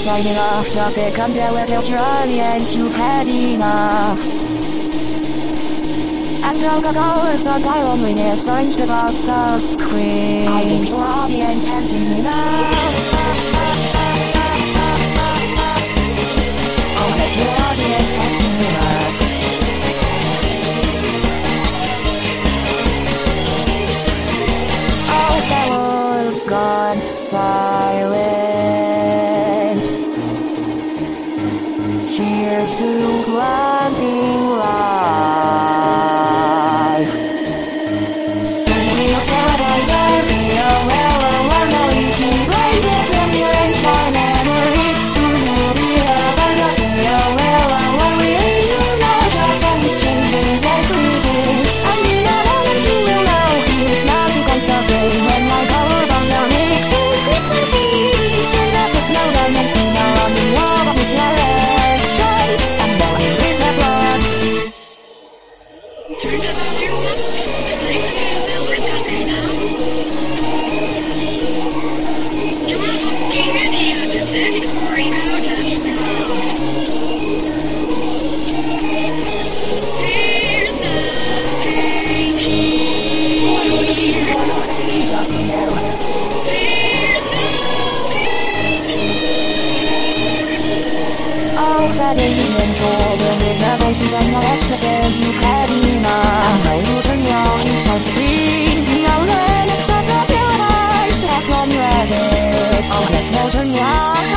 signing off. The second bell tells your audience you've had enough. And alcohol is not my loneliness, orange across the screen. I think your audience has seen enough. Oh, yes, your audience has seen enough. Oh, the world's gone silent. Cheers to loving life. Simply paradise, that isn't control. There's a voices and not affairs you've had enough. And now you turn young, you start to breathe. Now then it's not the paradise that one rather. Oh, yes, now turn young.